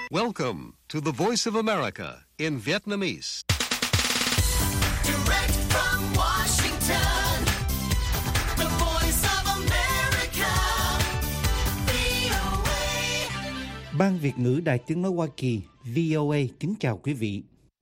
Welcome to the Voice of America in Vietnamese. Direct from Washington, the Voice of America, VOA. Ban Việt ngữ Đài Tiếng nói Hoa Kỳ VOA kính chào quý vị.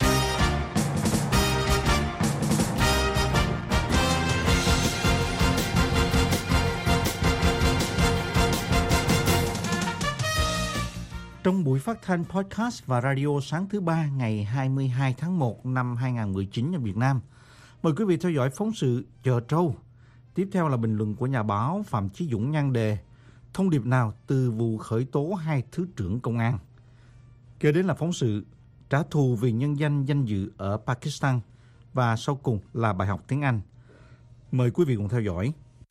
Trong buổi phát thanh podcast và radio sáng thứ Ba ngày 22 tháng 1 năm 2019 ở Việt Nam, mời quý vị theo dõi phóng sự Chợ Trâu. Tiếp theo là bình luận của nhà báo Phạm Chí Dũng nhan đề thông điệp nào từ vụ khởi tố hai thứ trưởng công an. Kế đến là phóng sự trả thù vì nhân danh dự ở Pakistan và sau cùng là bài học tiếng Anh. Mời quý vị cùng theo dõi.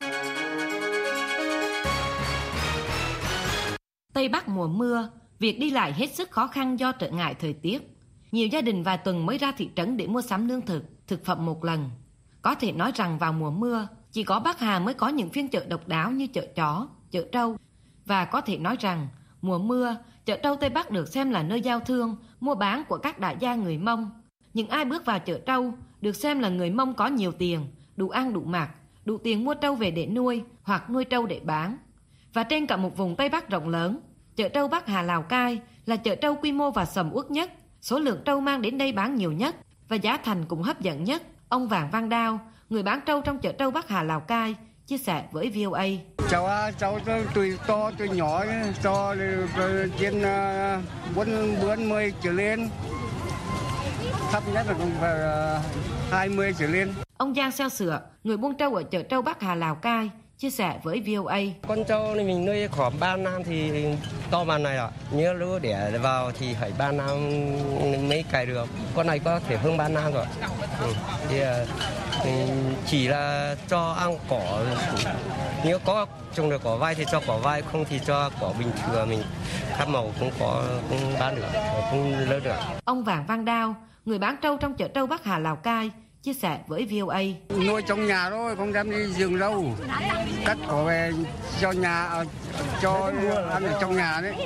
Tây Bắc mùa mưa, việc đi lại hết sức khó khăn do trở ngại thời tiết. Nhiều gia đình vài tuần mới ra thị trấn để mua sắm lương thực phẩm một lần. Có thể nói rằng vào mùa mưa, chỉ có Bắc Hà mới có những phiên chợ độc đáo như chợ chó, chợ trâu. Và có thể nói rằng, mùa mưa, chợ trâu Tây Bắc được xem là nơi giao thương, mua bán của các đại gia người Mông. Những ai bước vào chợ trâu được xem là người Mông có nhiều tiền, đủ ăn đủ mặc, đủ tiền mua trâu về để nuôi hoặc nuôi trâu để bán. Và trên cả một vùng Tây Bắc rộng lớn, chợ trâu Bắc Hà Lào Cai là chợ trâu quy mô và sầm uất nhất, số lượng trâu mang đến đây bán nhiều nhất và giá thành cũng hấp dẫn nhất. Ông Vàng Văn Đao, người bán trâu trong chợ trâu Bắc Hà Lào Cai, chia sẻ với VOA. Cháu tùy to, tùy nhỏ, to trên 40 trở lên, thấp nhất là cũng phải 20 trở lên. Ông Giang Xeo Sửa, người buôn trâu ở chợ trâu Bắc Hà Lào Cai, chia sẻ với VOA. Con trâu này mình nuôi khoảng 3 năm thì to bằng này ạ. Nhớ lứa đẻ vào thì phải 3 năm mới cày được. Con này có thể hơn 3 năm rồi. Thì chỉ là cho ăn cỏ. Nếu có trồng được cỏ vai thì cho cỏ vai, không thì cho cỏ bình thường mình thắp màu cũng bán được, cũng lớn được. Ông Vàng Văn Đao, người bán trâu trong chợ trâu Bắc Hà Lào Cai, chia sẻ với VOA. Nuôi trong nhà thôi, không dám đi rừng đâu. Cắt cỏ về cho nhà, cho ăn ở trong nhà đấy.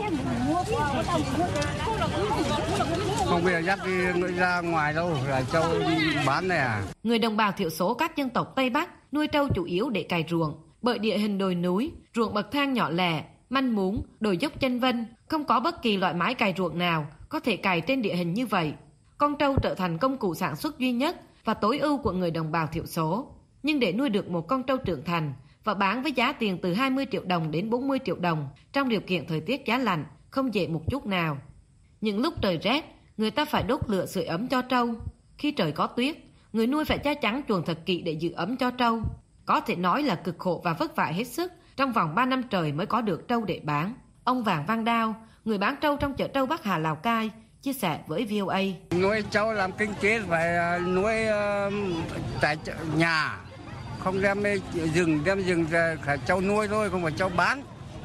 Không bây giờ dắt đi ra ngoài đâu, là trâu bán này à. Người đồng bào thiểu số các dân tộc Tây Bắc nuôi trâu chủ yếu để cày ruộng. Bởi địa hình đồi núi, ruộng bậc thang nhỏ lẻ, manh mún, đồi dốc chênh vênh, không có bất kỳ loại máy cày ruộng nào có thể cày trên địa hình như vậy. Con trâu trở thành công cụ sản xuất duy nhất và tối ưu của người đồng bào thiểu số. Nhưng để nuôi được một con trâu trưởng thành và bán với giá tiền từ 20 triệu đồng đến 40 triệu đồng trong điều kiện thời tiết giá lạnh không dễ một chút nào. Những lúc trời rét, người ta phải đốt lửa sưởi ấm cho trâu. Khi trời có tuyết, người nuôi phải che chắn chuồng thật kỹ để giữ ấm cho trâu. Có thể nói là cực khổ và vất vả hết sức, trong vòng 3 năm trời mới có được trâu để bán. Ông Vàng Văn Đao, người bán trâu trong chợ trâu Bắc Hà Lào Cai, chia sẻ với VOA. Nuôi trâu làm kinh tế phải nuôi tại nhà, không đem rừng ra trâu nuôi thôi, không phải trâu bán.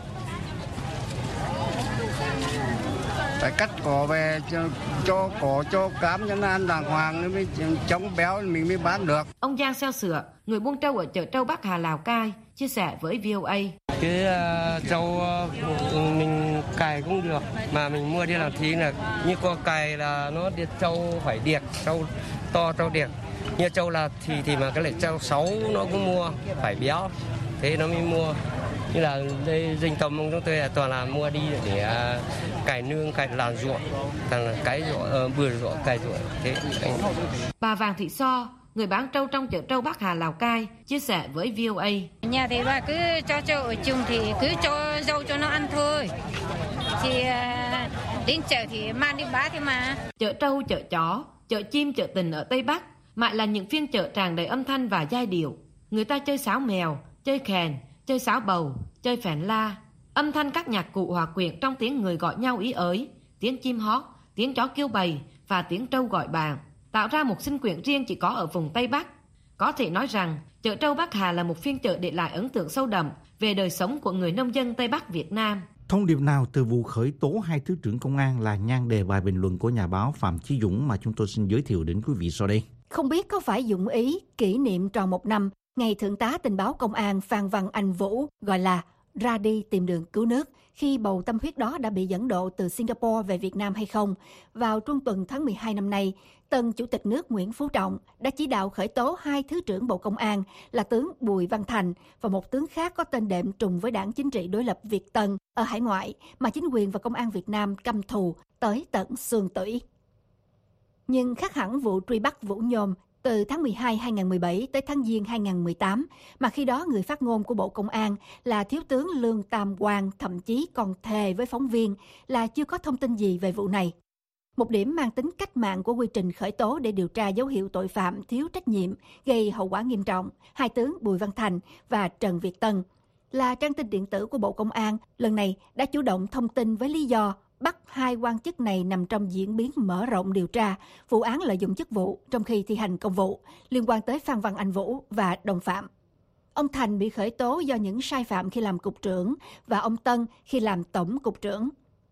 Phải cắt cỏ về cho cỏ cho cám cho nó ăn đàng hoàng nó mới chống béo mình mới bán được. Ông Giang Xeo Sửa, người buôn trâu ở chợ trâu Bắc Hà Lào Cai, chia sẻ với VOA. Cái trâu mình cày cũng được, mà mình mua đi làm thí là như con cày là nó đi trâu phải điệt, trâu to trâu điệt. Như trâu là thì mà cái lại trâu 6 nó cũng mua phải béo, thế nó mới mua. Như là đây dinh tầm của chúng tôi là toàn là mua đi để cày nương, cày làm ruộng, toàn là cái ruộng, bừa ruộng, cày ruộng. Thế Bà Vàng Thị So, người bán trâu trong chợ trâu Bắc Hà Lào Cai, chia sẻ với VOA. Nhà thì bà cứ cho trâu ở chuồng thì cứ cho dâu cho nó ăn thôi. Thì đến chợ thì mang đi bán thì mà. Chợ trâu, chợ chó, chợ chim, chợ tình ở Tây Bắc mãi là những phiên chợ tràn đầy âm thanh và giai điệu. Người ta chơi sáo mèo, chơi khèn, chơi sáo bầu, chơi phèn la. Âm thanh các nhạc cụ hòa quyện trong tiếng người gọi nhau ý ới, tiếng chim hót, tiếng chó kêu bầy và tiếng trâu gọi bạn, tạo ra một sinh quyển riêng chỉ có ở vùng Tây Bắc. Có thể nói rằng, chợ trâu Bắc Hà là một phiên chợ để lại ấn tượng sâu đậm về đời sống của người nông dân Tây Bắc Việt Nam. Thông điệp nào từ vụ khởi tố hai thứ trưởng công an là nhan đề bài bình luận của nhà báo Phạm Chí Dũng mà chúng tôi xin giới thiệu đến quý vị sau đây. Không biết có phải Dũng ý kỷ niệm tròn 1 năm ngày Thượng tá tình báo công an Phan Văn Anh Vũ gọi là ra đi tìm đường cứu nước khi bầu tâm huyết đó đã bị dẫn độ từ Singapore về Việt Nam hay không. Vào trung tuần tháng 12 năm nay, tân Chủ tịch nước Nguyễn Phú Trọng đã chỉ đạo khởi tố 2 Thứ trưởng Bộ Công an là tướng Bùi Văn Thành và một tướng khác có tên đệm trùng với đảng chính trị đối lập Việt Tân ở hải ngoại mà chính quyền và công an Việt Nam căm thù tới tận xương tủy. Nhưng khác hẳn vụ truy bắt Vũ Nhôm từ tháng 12 2017 tới tháng Giêng 2018, mà khi đó người phát ngôn của Bộ Công an là Thiếu tướng Lương Tam Quang thậm chí còn thề với phóng viên là chưa có thông tin gì về vụ này. Một điểm mang tính cách mạng của quy trình khởi tố để điều tra dấu hiệu tội phạm thiếu trách nhiệm gây hậu quả nghiêm trọng 2 tướng Bùi Văn Thành và Trần Việt Tân là trang tin điện tử của Bộ Công an lần này đã chủ động thông tin với lý do bắt 2 quan chức này nằm trong diễn biến mở rộng điều tra vụ án lợi dụng chức vụ trong khi thi hành công vụ liên quan tới Phan Văn Anh Vũ và đồng phạm. Ông Thành bị khởi tố do những sai phạm khi làm cục trưởng và ông Tân khi làm tổng cục trưởng.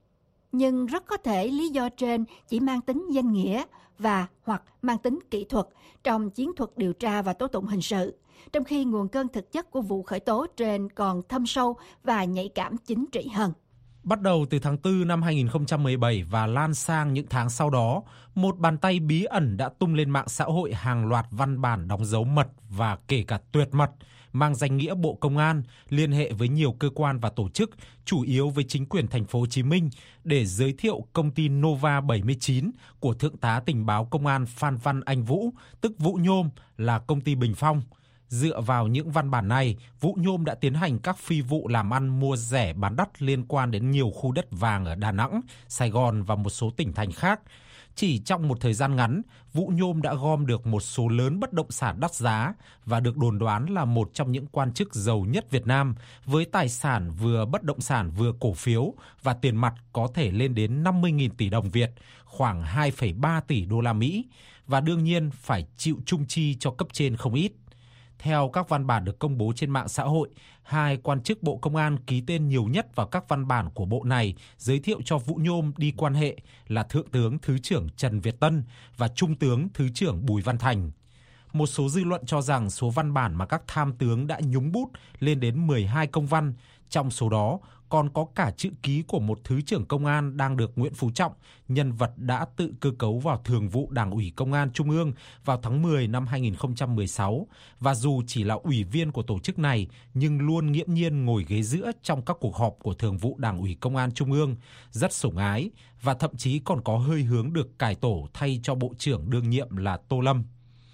Nhưng rất có thể lý do trên chỉ mang tính danh nghĩa và hoặc mang tính kỹ thuật trong chiến thuật điều tra và tố tụng hình sự, trong khi nguồn cơn thực chất của vụ khởi tố trên còn thâm sâu và nhạy cảm chính trị hơn. Bắt đầu từ tháng 4 năm 2017 và lan sang những tháng sau đó, một bàn tay bí ẩn đã tung lên mạng xã hội hàng loạt văn bản đóng dấu mật và kể cả tuyệt mật, mang danh nghĩa Bộ Công an liên hệ với nhiều cơ quan và tổ chức, chủ yếu với chính quyền thành phố Hồ Chí Minh để giới thiệu công ty Nova 79 của Thượng tá tình báo Công an Phan Văn Anh Vũ, tức Vũ Nhôm, là công ty Bình Phong. Dựa vào những văn bản này, Vũ Nhôm đã tiến hành các phi vụ làm ăn mua rẻ bán đắt liên quan đến nhiều khu đất vàng ở Đà Nẵng, Sài Gòn và một số tỉnh thành khác. Chỉ trong một thời gian ngắn, Vũ Nhôm đã gom được một số lớn bất động sản đắt giá và được đồn đoán là một trong những quan chức giàu nhất Việt Nam, với tài sản vừa bất động sản vừa cổ phiếu và tiền mặt có thể lên đến 50.000 tỷ đồng Việt, khoảng 2,3 tỷ đô la Mỹ, và đương nhiên phải chịu chung chi cho cấp trên không ít. Theo các văn bản được công bố trên mạng xã hội, 2 quan chức Bộ Công an ký tên nhiều nhất vào các văn bản của bộ này giới thiệu cho Vũ Nhôm đi quan hệ là Thượng tướng Thứ trưởng Trần Việt Tân và Trung tướng Thứ trưởng Bùi Văn Thành. Một số dư luận cho rằng số văn bản mà các tham tướng đã nhúng bút lên đến 12 công văn, trong số đó còn có cả chữ ký của một Thứ trưởng Công an đang được Nguyễn Phú Trọng, nhân vật đã tự cơ cấu vào Thường vụ Đảng ủy Công an Trung ương vào tháng 10 năm 2016, và dù chỉ là ủy viên của tổ chức này nhưng luôn nghiễm nhiên ngồi ghế giữa trong các cuộc họp của Thường vụ Đảng ủy Công an Trung ương, rất sủng ái và thậm chí còn có hơi hướng được cải tổ thay cho Bộ trưởng đương nhiệm là Tô Lâm.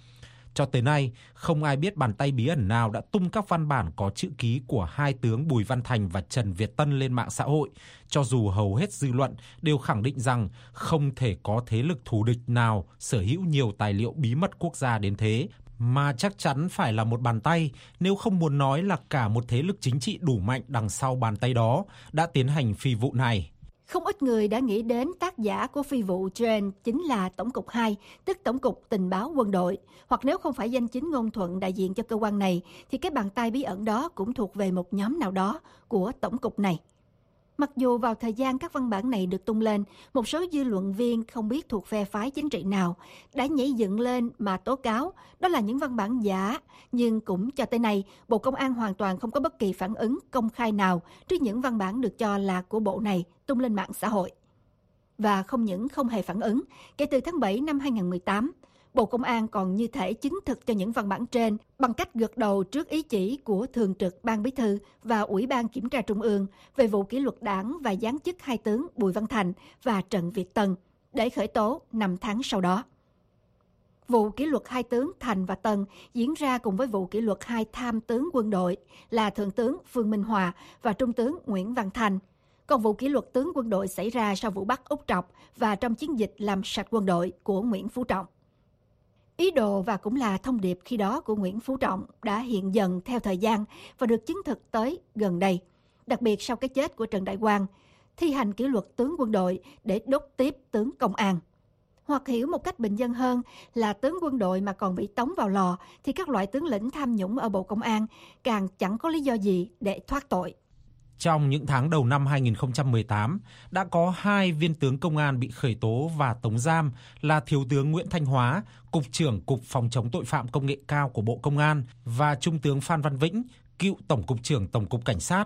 Cho tới nay, không ai biết bàn tay bí ẩn nào đã tung các văn bản có chữ ký của 2 tướng Bùi Văn Thành và Trần Việt Tân lên mạng xã hội, cho dù hầu hết dư luận đều khẳng định rằng không thể có thế lực thù địch nào sở hữu nhiều tài liệu bí mật quốc gia đến thế, mà chắc chắn phải là một bàn tay, nếu không muốn nói là cả một thế lực chính trị đủ mạnh đằng sau bàn tay đó đã tiến hành phi vụ này. Không ít người đã nghĩ đến tác giả của phi vụ trên chính là Tổng cục 2, tức Tổng cục Tình báo Quân đội. Hoặc nếu không phải danh chính ngôn thuận đại diện cho cơ quan này, thì cái bàn tay bí ẩn đó cũng thuộc về một nhóm nào đó của Tổng cục này. Mặc dù vào thời gian các văn bản này được tung lên, một số dư luận viên không biết thuộc phe phái chính trị nào đã nhảy dựng lên mà tố cáo đó là những văn bản giả, nhưng cũng cho tới nay, Bộ Công an hoàn toàn không có bất kỳ phản ứng công khai nào trước những văn bản được cho là của bộ này tung lên mạng xã hội. Và không những không hề phản ứng, kể từ tháng 7 năm 2018, Bộ Công an còn như thể chứng thực cho những văn bản trên bằng cách gật đầu trước ý chỉ của Thường trực Ban Bí thư và Ủy ban Kiểm tra Trung ương về vụ kỷ luật đảng và giáng chức 2 tướng Bùi Văn Thành và Trần Việt Tân để khởi tố 5 tháng sau đó. Vụ kỷ luật 2 tướng Thành và Tân diễn ra cùng với vụ kỷ luật 2 tham tướng quân đội là Thượng tướng Phương Minh Hòa và Trung tướng Nguyễn Văn Thành. Còn vụ kỷ luật tướng quân đội xảy ra sau vụ bắt Úc Trọc và trong chiến dịch làm sạch quân đội của Nguyễn Phú Trọng. Ý đồ và cũng là thông điệp khi đó của Nguyễn Phú Trọng đã hiện dần theo thời gian và được chứng thực tới gần đây, đặc biệt sau cái chết của Trần Đại Quang, thi hành kỷ luật tướng quân đội để đốt tiếp tướng công an. Hoặc hiểu một cách bình dân hơn là tướng quân đội mà còn bị tống vào lò thì các loại tướng lĩnh tham nhũng ở Bộ Công an càng chẳng có lý do gì để thoát tội. Trong những tháng đầu năm 2018, đã có 2 viên tướng công an bị khởi tố và tống giam là Thiếu tướng Nguyễn Thanh Hóa, Cục trưởng Cục Phòng chống tội phạm công nghệ cao của Bộ Công an, và Trung tướng Phan Văn Vĩnh, cựu Tổng cục trưởng Tổng cục Cảnh sát,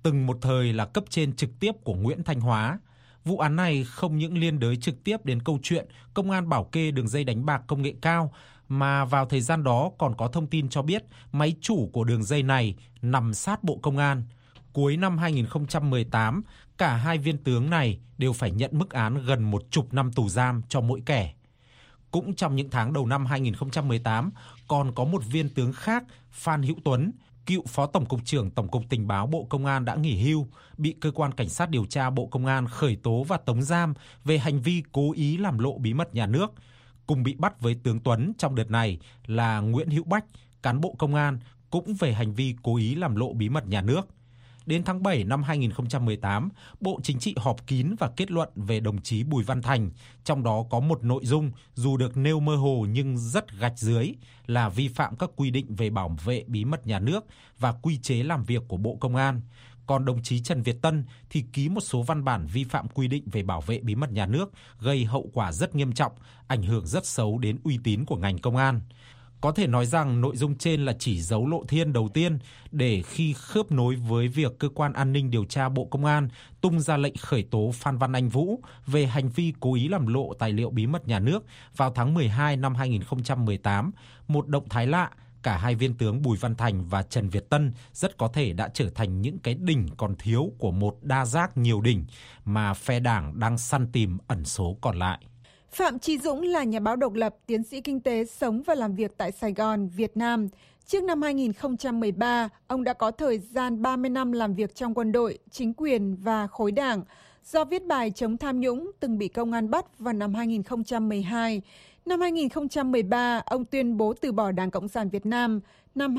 từng một thời là cấp trên trực tiếp của Nguyễn Thanh Hóa. Vụ án này không những liên đới trực tiếp đến câu chuyện công an bảo kê đường dây đánh bạc công nghệ cao, mà vào thời gian đó còn có thông tin cho biết máy chủ của đường dây này nằm sát Bộ Công an. Cuối năm 2018, cả hai viên tướng này đều phải nhận mức án gần 10 năm tù giam cho mỗi kẻ. Cũng trong những tháng đầu năm 2018, còn có một viên tướng khác, Phan Hữu Tuấn, cựu Phó Tổng cục trưởng Tổng cục Tình báo Bộ Công an đã nghỉ hưu, bị Cơ quan Cảnh sát điều tra Bộ Công an khởi tố và tống giam về hành vi cố ý làm lộ bí mật nhà nước. Cùng bị bắt với tướng Tuấn trong đợt này là Nguyễn Hữu Bách, cán bộ công an, cũng về hành vi cố ý làm lộ bí mật nhà nước. Đến tháng 7 năm 2018, Bộ Chính trị họp kín và kết luận về đồng chí Bùi Văn Thành, trong đó có một nội dung dù được nêu mơ hồ nhưng rất gạch dưới là vi phạm các quy định về bảo vệ bí mật nhà nước và quy chế làm việc của Bộ Công an. Còn đồng chí Trần Việt Tân thì ký một số văn bản vi phạm quy định về bảo vệ bí mật nhà nước, gây hậu quả rất nghiêm trọng, ảnh hưởng rất xấu đến uy tín của ngành công an. Có thể nói rằng nội dung trên là chỉ dấu lộ thiên đầu tiên để khi khớp nối với việc Cơ quan An ninh Điều tra Bộ Công an tung ra lệnh khởi tố Phan Văn Anh Vũ về hành vi cố ý làm lộ tài liệu bí mật nhà nước vào tháng 12 năm 2018, một động thái lạ, cả hai viên tướng Bùi Văn Thành và Trần Việt Tân rất có thể đã trở thành những cái đỉnh còn thiếu của một đa giác nhiều đỉnh mà phe đảng đang săn tìm ẩn số còn lại. Phạm Chí Dũng là nhà báo độc lập, tiến sĩ kinh tế, sống và làm việc tại Sài Gòn, Việt Nam. Trước năm 2013, ông đã có thời gian 30 năm làm việc trong quân đội, chính quyền và khối đảng. Do viết bài chống tham nhũng, từng bị công an bắt vào năm 2012. Năm 2013, ông tuyên bố từ bỏ Đảng Cộng sản Việt Nam. Năm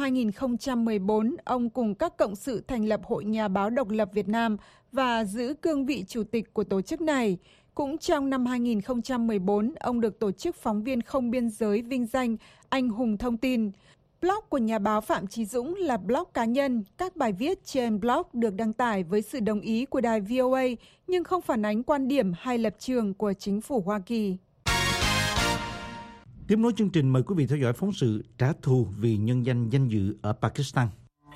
2014, ông cùng các cộng sự thành lập Hội Nhà báo Độc lập Việt Nam và giữ cương vị chủ tịch của tổ chức này. Cũng trong năm 2014, ông được tổ chức Phóng viên Không Biên giới vinh danh Anh hùng thông tin. Blog của nhà báo Phạm Chí Dũng là blog cá nhân. Các bài viết trên blog được đăng tải với sự đồng ý của đài VOA, nhưng không phản ánh quan điểm hay lập trường của chính phủ Hoa Kỳ. Tiếp nối chương trình, mời quý vị theo dõi phóng sự trả thù vì nhân danh danh dự ở Pakistan.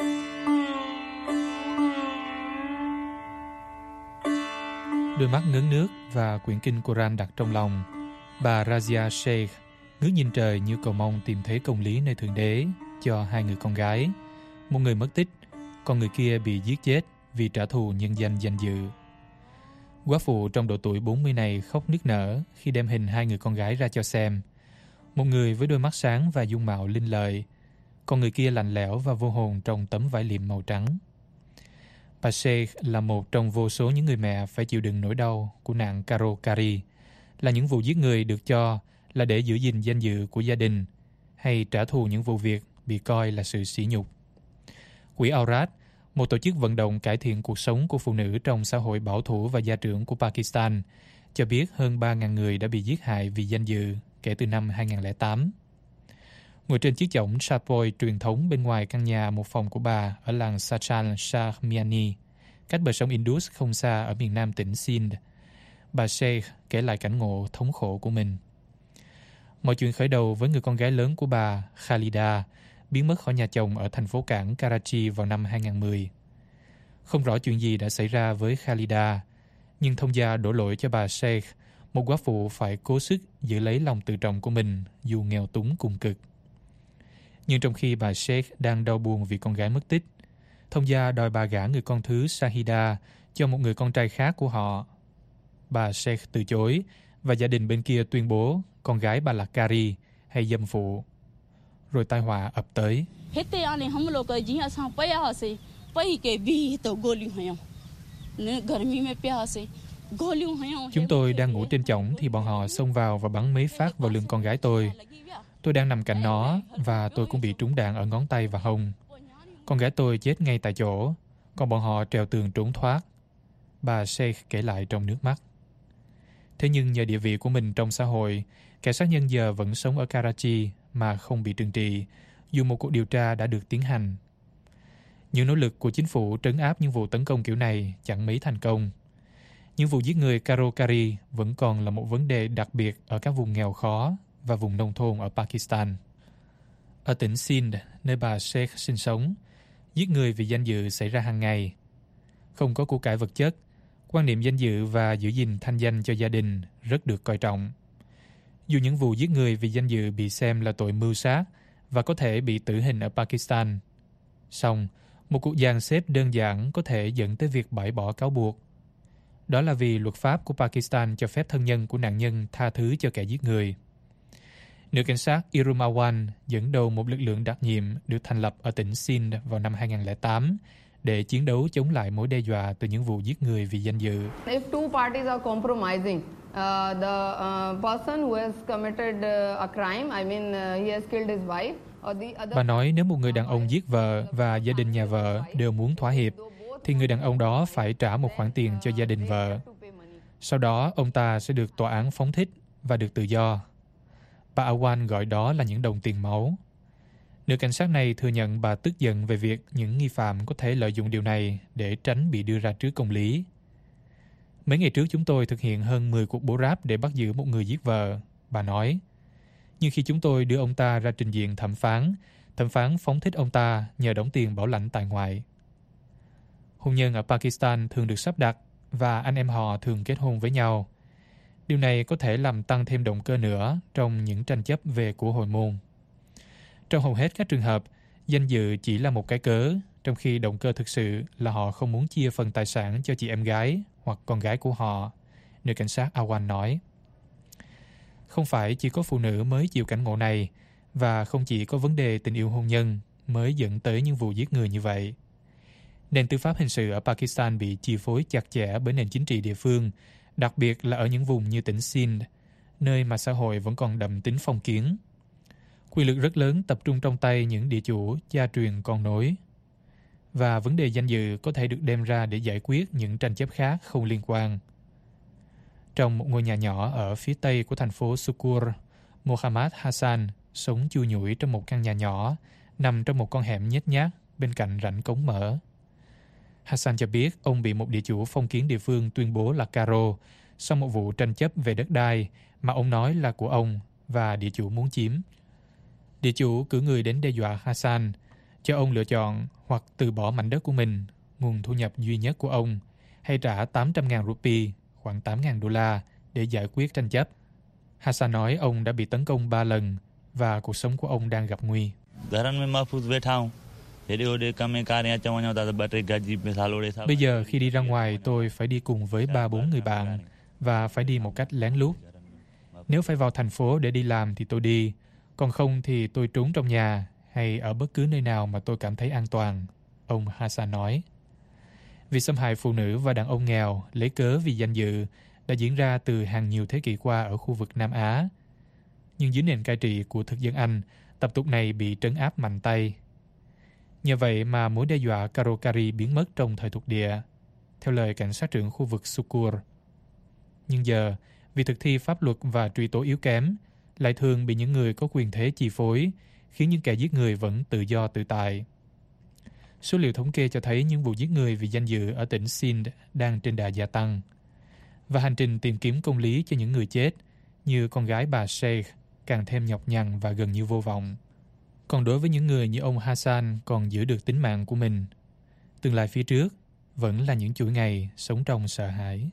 Đôi mắt ngấn nước và quyển kinh Koran đặt trong lòng, bà Razia Sheikh ngước nhìn trời như cầu mong tìm thấy công lý nơi Thượng Đế cho hai người con gái. Một người mất tích, còn người kia bị giết chết vì trả thù nhân danh danh dự. Góa phụ trong độ tuổi 40 này khóc nức nở khi đem hình hai người con gái ra cho xem. Một người với đôi mắt sáng và dung mạo linh lợi, còn người kia lạnh lẽo và vô hồn trong tấm vải liệm màu trắng. Bà Sheikh là một trong vô số những người mẹ phải chịu đựng nỗi đau của nạn Karo Kari, là những vụ giết người được cho là để giữ gìn danh dự của gia đình hay trả thù những vụ việc bị coi là sự sỉ nhục. Quỹ Aurat, một tổ chức vận động cải thiện cuộc sống của phụ nữ trong xã hội bảo thủ và gia trưởng của Pakistan, cho biết hơn 3.000 người đã bị giết hại vì danh dự kể từ năm 2008. Ngồi trên chiếc chõng Chapoy truyền thống bên ngoài căn nhà một phòng của bà ở làng Sachan Shah Miani, cách bờ sông Indus không xa ở miền nam tỉnh Sindh, bà Sheikh kể lại cảnh ngộ thống khổ của mình. Mọi chuyện khởi đầu với người con gái lớn của bà, Khalida, biến mất khỏi nhà chồng ở thành phố cảng Karachi vào năm 2010. Không rõ chuyện gì đã xảy ra với Khalida, nhưng thông gia đổ lỗi cho bà Sheikh, một góa phụ phải cố sức giữ lấy lòng tự trọng của mình dù nghèo túng cùng cực. Nhưng trong khi bà Sheikh đang đau buồn vì con gái mất tích, thông gia đòi bà gả người con thứ Shahida cho một người con trai khác của họ. Bà Sheikh từ chối và gia đình bên kia tuyên bố con gái bà là Kari hay dâm phụ. Rồi tai họa ập tới. Chúng tôi đang ngủ trên chõng thì bọn họ xông vào và bắn mấy phát vào lưng con gái tôi. Tôi đang nằm cạnh nó và tôi cũng bị trúng đạn ở ngón tay và hông. Con gái tôi chết ngay tại chỗ, còn bọn họ trèo tường trốn thoát. Bà Sheikh kể lại trong nước mắt. Thế nhưng nhờ địa vị của mình trong xã hội, kẻ sát nhân giờ vẫn sống ở Karachi mà không bị trừng trị, dù một cuộc điều tra đã được tiến hành. Những nỗ lực của chính phủ trấn áp những vụ tấn công kiểu này chẳng mấy thành công. Những vụ giết người Karo Kari vẫn còn là một vấn đề đặc biệt ở các vùng nghèo khó và vùng nông thôn ở Pakistan. Ở tỉnh Sindh, nơi bà Sheikh sinh sống, giết người vì danh dự xảy ra hàng ngày. không có của cải vật chất, quan niệm danh dự và giữ gìn thanh danh cho gia đình rất được coi trọng. Dù những vụ giết người vì danh dự bị xem là tội mưu sát và có thể bị tử hình ở Pakistan, song một cuộc dàn xếp đơn giản có thể dẫn tới việc bãi bỏ cáo buộc. Đó là vì luật pháp của Pakistan cho phép thân nhân của nạn nhân tha thứ cho kẻ giết người. Nữ cảnh sát Irumawan dẫn đầu một lực lượng đặc nhiệm được thành lập ở tỉnh Sindh vào năm 2008 để chiến đấu chống lại mối đe dọa từ những vụ giết người vì danh dự. If two parties are compromising, the person who has committed a crime, I mean he has killed his wife, or the other. Bà nói nếu một người đàn ông giết vợ và gia đình nhà vợ đều muốn thỏa hiệp, thì người đàn ông đó phải trả một khoản tiền cho gia đình vợ. Sau đó, ông ta sẽ được tòa án phóng thích và được tự do. Bà Awan gọi đó là những đồng tiền máu. Nữ cảnh sát này thừa nhận bà tức giận về việc những nghi phạm có thể lợi dụng điều này để tránh bị đưa ra trước công lý. Mấy ngày trước chúng tôi thực hiện hơn 10 cuộc bố ráp để bắt giữ một người giết vợ, bà nói. Nhưng khi chúng tôi đưa ông ta ra trình diện thẩm phán phóng thích ông ta nhờ đóng tiền bảo lãnh tại ngoại. Hôn nhân ở Pakistan thường được sắp đặt và anh em họ thường kết hôn với nhau. Điều này có thể làm tăng thêm động cơ nữa trong những tranh chấp về của hồi môn. Trong hầu hết các trường hợp, danh dự chỉ là một cái cớ, trong khi động cơ thực sự là họ không muốn chia phần tài sản cho chị em gái hoặc con gái của họ, nữ cảnh sát Awan nói. Không phải chỉ có phụ nữ mới chịu cảnh ngộ này, và không chỉ có vấn đề tình yêu hôn nhân mới dẫn tới những vụ giết người như vậy. Nền tư pháp hình sự ở Pakistan bị chi phối chặt chẽ bởi nền chính trị địa phương, đặc biệt là ở những vùng như tỉnh Sindh, nơi mà xã hội vẫn còn đậm tính phong kiến. Quyền lực rất lớn tập trung trong tay những địa chủ gia truyền con nối. Và vấn đề danh dự có thể được đem ra để giải quyết những tranh chấp khác không liên quan. Trong một ngôi nhà nhỏ ở phía tây của thành phố Sukur, Mohammad Hassan sống chui nhủi trong một căn nhà nhỏ, nằm trong một con hẻm nhếch nhác bên cạnh rãnh cống mở. Hassan cho biết ông bị một địa chủ phong kiến địa phương tuyên bố là caro sau một vụ tranh chấp về đất đai mà ông nói là của ông và địa chủ muốn chiếm. Địa chủ cử người đến đe dọa Hassan, cho ông lựa chọn hoặc từ bỏ mảnh đất của mình, nguồn thu nhập duy nhất của ông, hay trả 800.000 rupee, khoảng 8.000 đô la, để giải quyết tranh chấp. Hassan nói ông đã bị tấn công 3 lần và cuộc sống của ông đang gặp nguy. Bây giờ khi đi ra ngoài tôi phải đi cùng với 3-4 người bạn và phải đi một cách lén lút. Nếu phải vào thành phố để đi làm thì tôi đi, còn không thì tôi trốn trong nhà hay ở bất cứ nơi nào mà tôi cảm thấy an toàn, ông Hassan nói. Việc xâm hại phụ nữ và đàn ông nghèo lấy cớ vì danh dự đã diễn ra từ hàng nhiều thế kỷ qua ở khu vực Nam Á. Nhưng dưới nền cai trị của thực dân Anh, tập tục này bị trấn áp mạnh tay. Nhờ vậy mà mối đe dọa Karokari biến mất trong thời thuộc địa, theo lời cảnh sát trưởng khu vực Sukur. Nhưng giờ, vì thực thi pháp luật và truy tố yếu kém, lại thường bị những người có quyền thế chi phối, khiến những kẻ giết người vẫn tự do tự tại. Số liệu thống kê cho thấy những vụ giết người vì danh dự ở tỉnh Sindh đang trên đà gia tăng. Và hành trình tìm kiếm công lý cho những người chết, như con gái bà Sheikh, càng thêm nhọc nhằn và gần như vô vọng. Còn đối với những người như ông Hassan còn giữ được tính mạng của mình, tương lai phía trước vẫn là những chuỗi ngày sống trong sợ hãi.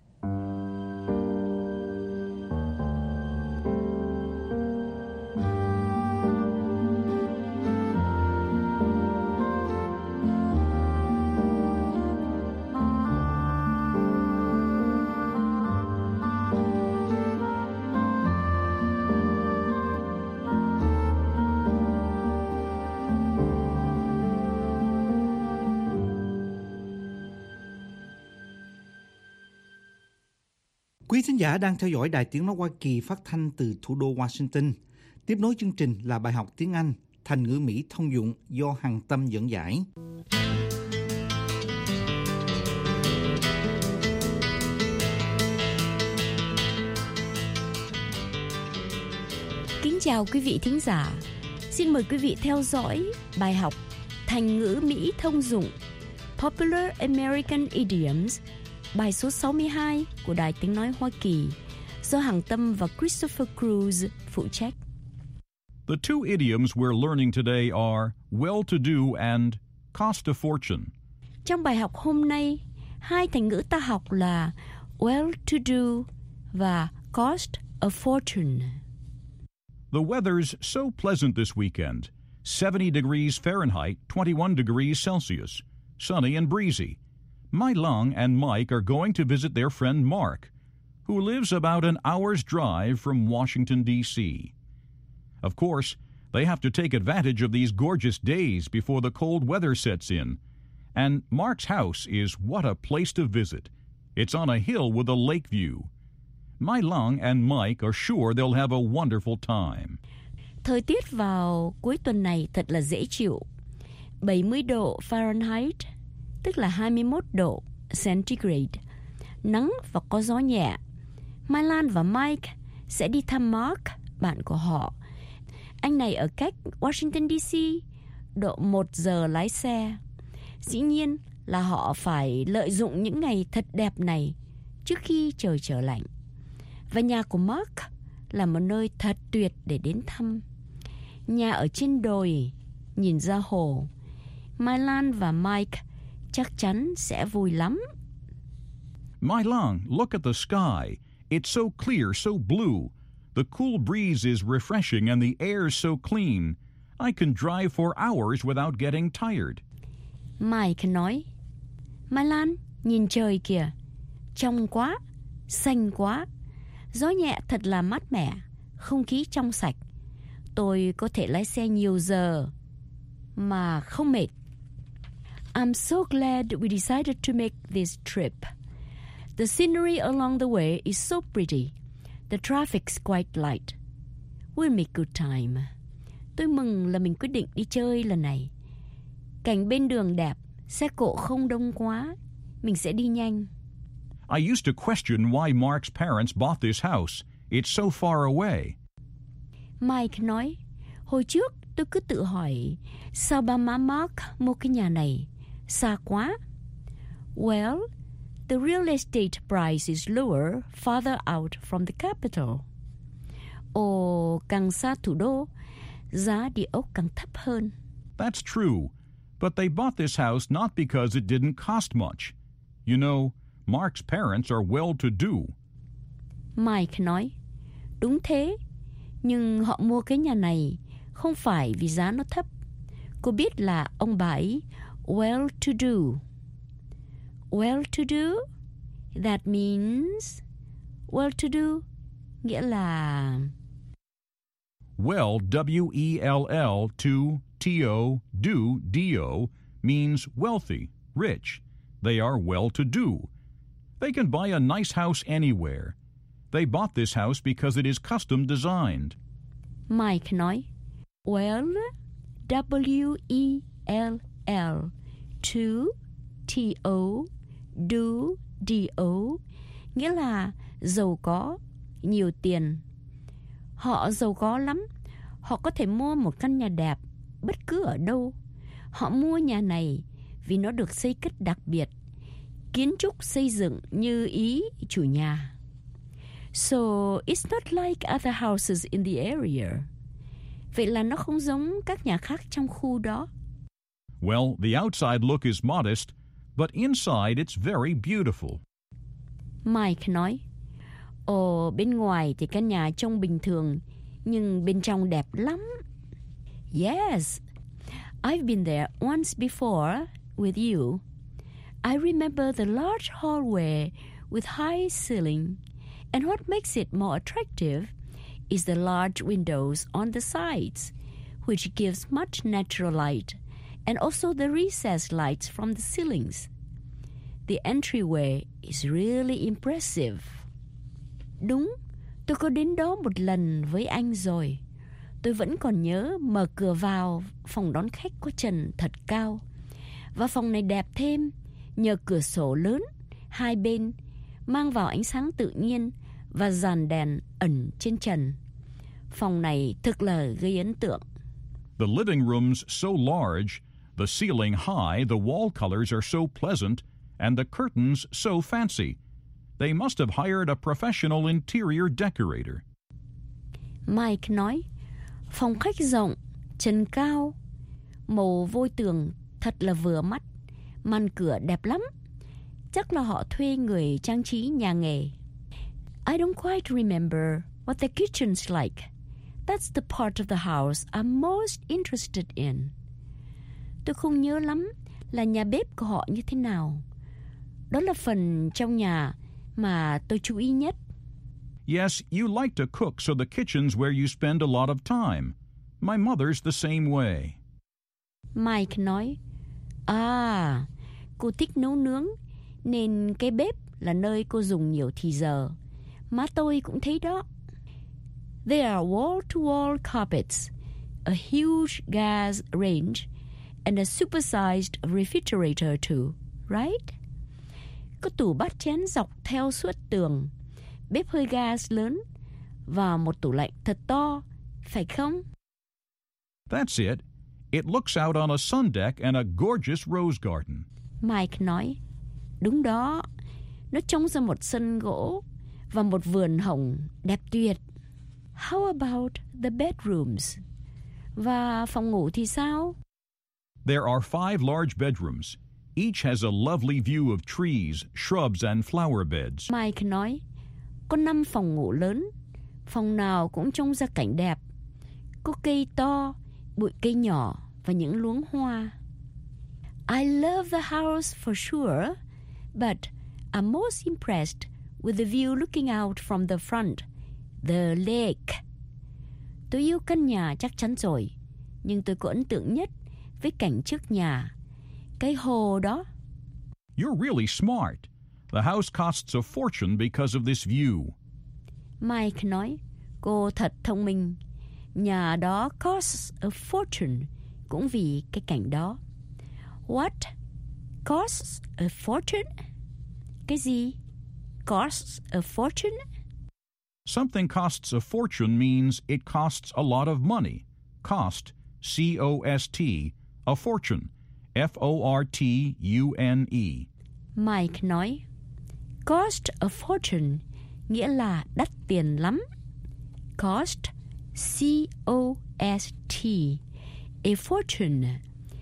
Quý thính giả đang theo dõi Đài Tiếng nói Hoa Kỳ phát thanh từ thủ đô Washington. Tiếp nối chương trình là bài học tiếng Anh, thành ngữ Mỹ thông dụng do Hằng Tâm dẫn giải. Kính chào quý vị thính giả. Xin mời quý vị theo dõi bài học thành ngữ Mỹ thông dụng Popular American Idioms, bài số 62 của Đài Tiếng nói Hoa Kỳ do Hằng Tâm và Christopher Cruz phụ trách. The two idioms we're learning today are well-to-do and cost a fortune. Trong bài học hôm nay, Hai thành ngữ ta học là well-to-do và cost a fortune. The weather's so pleasant this weekend. 70 degrees Fahrenheit, 21 degrees Celsius. Sunny and breezy. Mai Lang and Mike are going to visit their friend Mark, who lives about an hour's drive from Washington, D.C. Of course, they have to take advantage of these gorgeous days before the cold weather sets in. And Mark's house is what a place to visit. It's on a hill with a lake view. Mai Lang and Mike are sure they'll have a wonderful time. Thời tiết vào cuối tuần này thật là dễ chịu. 70 độ Fahrenheit, tức là 21 độ centigrade. Nắng và có gió nhẹ. Mai Lan và Mike sẽ đi thăm Mark, bạn của họ. Anh này ở cách Washington DC độ 1 giờ lái xe. Dĩ nhiên là họ phải lợi dụng những ngày thật đẹp này trước khi trời trở lạnh. Và nhà của Mark là một nơi thật tuyệt để đến thăm. Nhà ở trên đồi, nhìn ra hồ. Mai Lan và Mike chắc chắn sẽ vui lắm. Mai Lang, look at the sky. It's so clear, so blue. The cool breeze is refreshing and the air's so clean. I can drive for hours without getting tired. Mike nói, Mai Lan, nhìn trời kìa. Trong quá, xanh quá. Gió nhẹ thật là mát mẻ, không khí trong sạch. Tôi có thể lái xe nhiều giờ mà không mệt. I'm so glad we decided to make this trip. The scenery along the way is so pretty. The traffic's quite light. We'll make good time. Tôi mừng là mình quyết định đi chơi lần này. Cảnh bên đường đẹp, xe cộ không đông quá. Mình sẽ đi nhanh. I used to question why Mark's parents bought this house. It's so far away. Mike nói, hồi trước tôi cứ tự hỏi sao ba má Mark mua cái nhà này, xa quá. Well, the real estate price is lower farther out from the capital. Ồ, càng xa thủ đô, giá địa ốc càng thấp hơn. That's true, but they bought this house not because it didn't cost much. You know, Mark's parents are well-to-do. Mike nói, đúng thế, nhưng họ mua cái nhà này không phải vì giá nó thấp. Cô biết là ông bà ấy well-to-do. Well-to-do? That means... Well-to-do nghĩa là... Well, W-E-L-L to T-O, do, D-O, means wealthy, rich. They are well-to-do. They can buy a nice house anywhere. They bought this house because it is custom designed. Mike nói, well, W-E-L-L to T-O, do, D-O, nghĩa là giàu có, nhiều tiền. Họ giàu có lắm. Họ có thể mua một căn nhà đẹp bất cứ ở đâu. Họ mua nhà này vì nó được xây cất đặc biệt, kiến trúc xây dựng như ý chủ nhà. So it's not like other houses in the area. Vậy là nó không giống các nhà khác trong khu đó. Well, the outside look is modest, but inside it's very beautiful. Mike nói, ồ, bên ngoài thì căn nhà trông bình thường, nhưng bên trong đẹp lắm. Yes, I've been there once before with you. I remember the large hallway with high ceiling, and what makes it more attractive is the large windows on the sides, which gives much natural light, and also the recessed lights from the ceilings. The entryway is really impressive. Đúng, tôi có đến đó một lần với anh rồi. Tôi vẫn còn nhớ mở cửa vào phòng đón khách có trần thật cao. Và phòng này đẹp thêm nhờ cửa sổ lớn hai bên mang vào ánh sáng tự nhiên và dàn đèn ẩn trên trần. Phòng này thực là gây ấn tượng. The living room's so large, the ceiling high, the wall colors are so pleasant, and the curtains so fancy. They must have hired a professional interior decorator. Mike nói, phòng khách rộng, trần cao, màu vôi tường thật là vừa mắt, màn cửa đẹp lắm. Chắc là họ thuê người trang trí nhà nghề. I don't quite remember what the kitchen's like. That's the part of the house I'm most interested in. Tôi không nhớ lắm là nhà bếp của họ như thế nào. Đó là phần trong nhà mà tôi chú ý nhất. Yes, you like to cook, so the kitchen's where you spend a lot of time. My mother's the same way. Mike nói, cô thích nấu nướng, nên cái bếp là nơi cô dùng nhiều thì giờ. Má tôi cũng thấy đó. There are wall-to-wall carpets, a huge gas range, and a supersized refrigerator too, right? Có tủ bát chén dọc theo suốt tường, bếp hơi gas lớn và một tủ lạnh thật to, phải không? That's it. It looks out on a sun deck and a gorgeous rose garden. Mike nói, đúng đó. Nó trông ra một sân gỗ và một vườn hồng đẹp tuyệt. How about the bedrooms? Và phòng ngủ thì sao? There are 5 large bedrooms. Each has a lovely view of trees, shrubs and flower beds. Mike nói, có 5 phòng ngủ lớn, phòng nào cũng trông ra cảnh đẹp. Có cây to, bụi cây nhỏ và những luống hoa. I love the house for sure, but I'm most impressed with the view looking out from the front, the lake. Tôi yêu căn nhà chắc chắn rồi, nhưng tôi có ấn tượng nhất với cảnh trước nhà, cái hồ đó. You're really smart. The house costs a fortune because of this view. Mike nói, cô thật thông minh. Nhà đó costs a fortune cũng vì cái cảnh đó. What? Costs a fortune? Cái gì? Costs a fortune? Something costs a fortune means it costs a lot of money. Cost, C-O-S-T, a fortune, F-O-R-T-U-N-E. Mike nói, cost a fortune nghĩa là đắt tiền lắm. Cost, C-O-S-T, a fortune,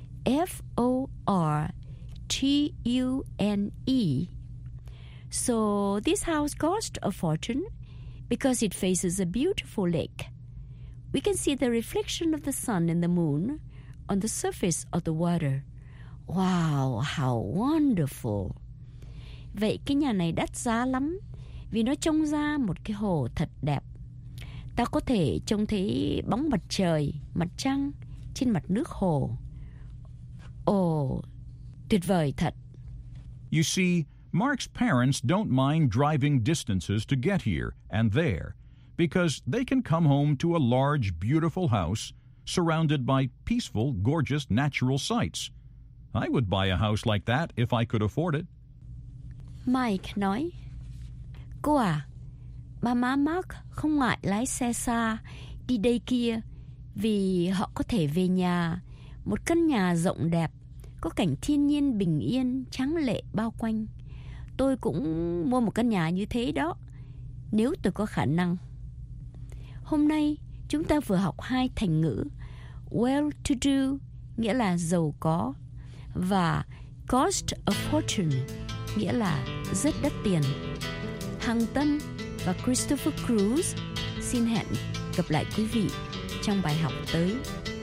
F-O-R-T-U-N-E. So this house cost a fortune because it faces a beautiful lake. We can see the reflection of the sun and the moon on the surface of the water. Wow, how wonderful. Vậy cái nhà này đắt giá lắm vì nó trông ra một cái hồ thật đẹp. Ta có thể trông thấy bóng mặt trời, mặt trăng trên mặt nước hồ. Ồ, tuyệt vời thật. You see, Mark's parents don't mind driving distances to get here and there because they can come home to a large, beautiful house surrounded by peaceful, gorgeous natural sights. I would buy a house like that if I could afford it. Mike nói, cô à, ba má Mark không ngại lái xe xa đi đây kia vì họ có thể về nhà, một căn nhà rộng đẹp, có cảnh thiên nhiên bình yên, tráng lệ bao quanh. Tôi cũng mua một căn nhà như thế đó, nếu tôi có khả năng. Hôm nay chúng ta vừa học 2 thành ngữ well-to-do nghĩa là giàu có và cost a fortune nghĩa là rất đắt tiền. Hằng Tân và Christopher Cruz xin hẹn gặp lại quý vị trong bài học tới.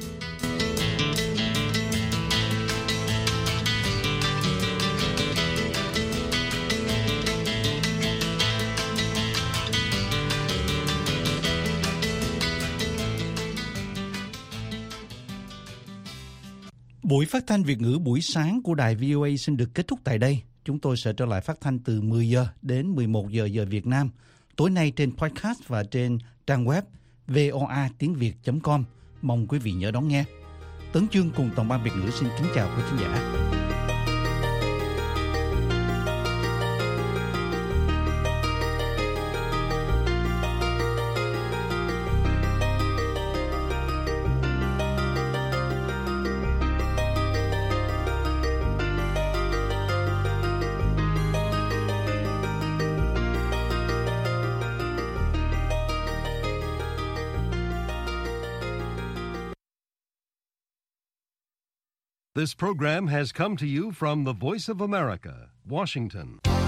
Buổi phát thanh Việt ngữ buổi sáng của đài VOA xin được kết thúc tại đây. Chúng tôi sẽ trở lại phát thanh từ 10 giờ đến 11 giờ giờ Việt Nam. Tối nay trên podcast và trên trang web voatiengviet.com. Mong quý vị nhớ đón nghe. Tấn Chương cùng toàn ban Việt ngữ xin kính chào quý khán giả. This program has come to you from the Voice of America, Washington.